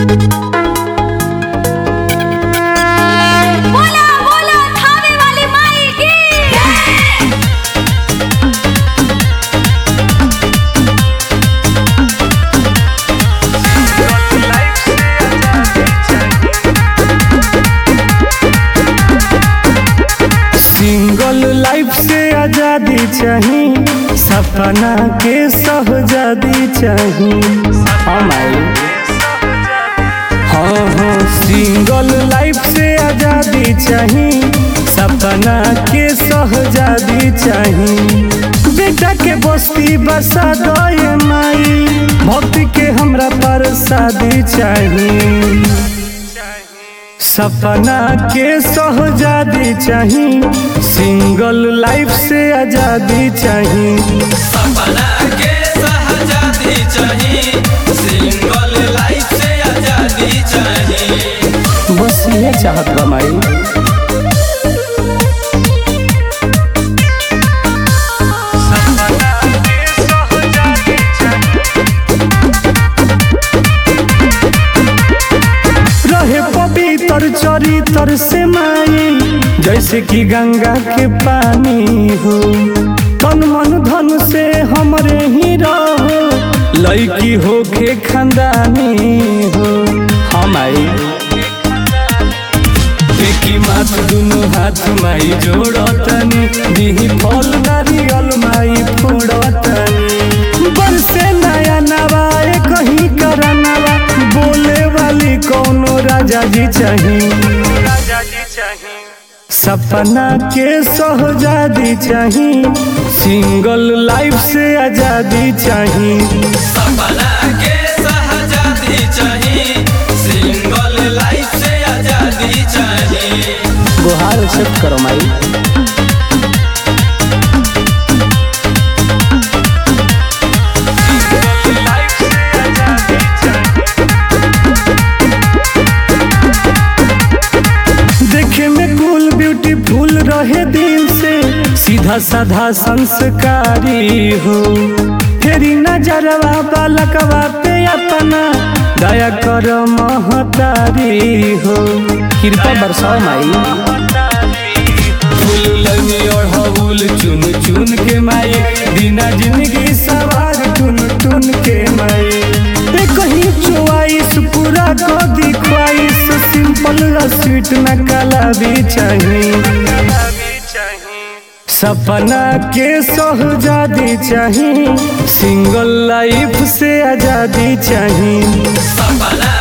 बोला बोला थावे वाली माई की सिंगल लाइफ से आजादी चाहिए, सपना के सहजादी चाहिए। हाँ, सिंगल लाइफ से आजादी चाहिए, सपना के सहजादी चाहिए। बेटा के बस्ती बसा दे माई, भक्ति के हमरा पर शादी चाहिए। सपना के सहजादी चाहिए, सिंगल लाइफ से आजादी चाहिए। सपना के सहजादी चाहिए, सिंगल लाइफ से आजादी चाहिए। बस ये चाहत बा माई। रहे पवित्र चरित्र से माई, जैसे कि गंगा के पानी हो। तन मन धन से हमरे ही रहो, लड़की हो के खानदानी हो। हम आई देखी माथ दुनो हाथ माई जोड़तनी, दिही फल नारियल माई फोड़तनी। बरसे नया नवाए कहीं करनवा, बोले वाली कौनो राजा जी चाहिए। सपना के सहजादी चाहिए, सिंगल लाइफ से आजादी चाहिए। सपना के सहजादी चाहिए, सिंगल लाइफ से आजादी चाहिए। गुहार एक्सेप्ट करो माई। देखे में कूल ब्यूटीफुल रहे दिल से, सीधा साधा संस्कारी हो। फेरी नजरवा बालकवा पे अपना, दया कर महतारी हो। कृपा बरसाओ माई। फूल लगी और हबूल चुन चुन के माई, बिना जिंदगी सवार टुन टुन के माई। कहीं चुआइस पूरा कदी ख्वाइश, सिंपल स्वीट न काला भी चाहिए। सपना के सहजादी चाहिए, सिंगल लाइफ से आजादी चाहिए। सपना